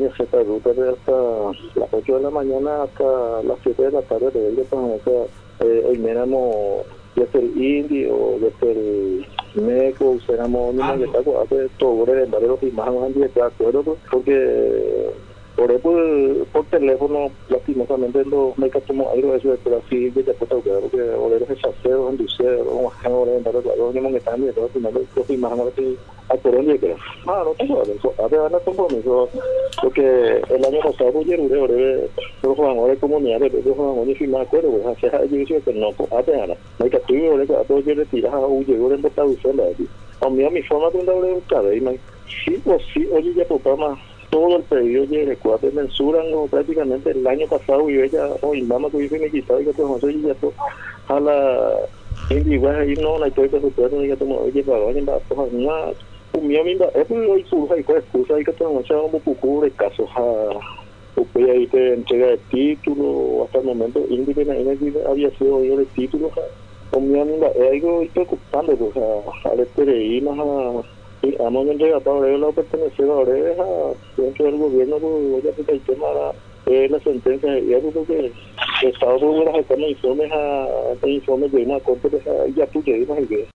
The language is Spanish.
línea Z de ruta de hasta las 8 de la mañana hasta las 7 de la tarde de ellos, o sea, hoy miramos desde el Indy o desde el Meco, usamos una que está hace todo el barrio y más antes de acuerdo, porque por teléfono, lastimosamente, los médicos como algo de eso, pero así, de que puta, porque oreros de chaseo, en dulcero, o en barrio, claro, no me están viendo, al final, los imágenes ahora sí, a Colombia, que no tengo eso, hace ganas compromiso, porque el año pasado, ayer, los jugadores comunidades, los jugadores sí me acuerdo, pues, hace años, que no, hace ganas, no hay que estudiar, a todos yo le tiras a un llegó en botado, a mí, a mi forma de un y sí, pues sí, oye, ya por más todo el pedido de Ecuador mensuran prácticamente el año pasado y ella hoy mamá que dice me quitaba y que te José y ya todo a la igual ahí no hay todo que se puede que tomar oye para hoy va a una un mío mismo es muy hoy surja y cuál excusa y que te vamos a un poco de casos a porque ahí te entrega el título hasta el momento independientemente había sido hoy el título con mi amiga es algo preocupante o sea al PRI más a y vamos a entregar para la pertenecer ahora dentro del gobierno, pues ya que el tema la sentencia y eso porque el Estado puede sacar informes de una corte ya tú te dices